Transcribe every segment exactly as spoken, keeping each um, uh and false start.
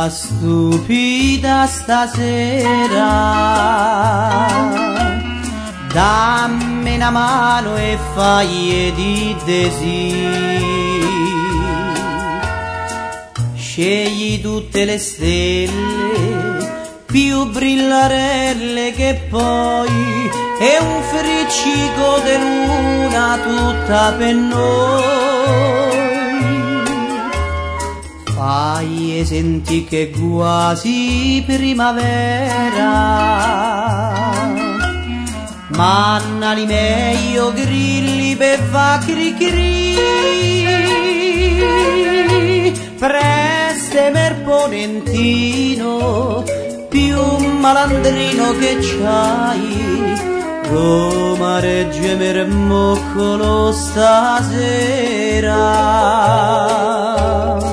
fa stupida stasera, dammi una mano e fagli di desi, scegli tutte le stelle più brillarelle che poi è un friccico di luna tutta per noi. Fai e senti che quasi primavera, mannali meglio grilli per fa cri cri, preste mer ponentino più malandrino che c'hai, Roma regge mer moccolo stasera.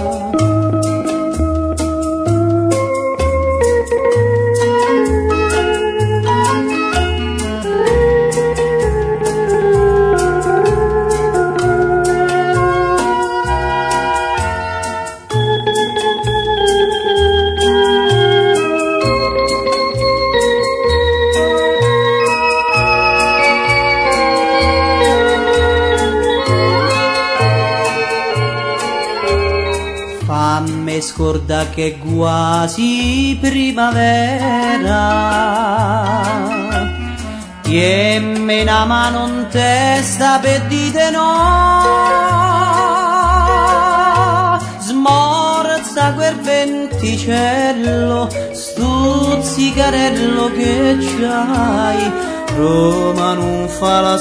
Fammi scorda che quasi primavera, tiemmi una mano in testa per dite no, smorza quel venticello, stuzzicarello che c'hai, Roma non fa la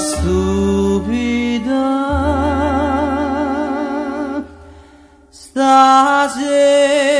stupida stasera.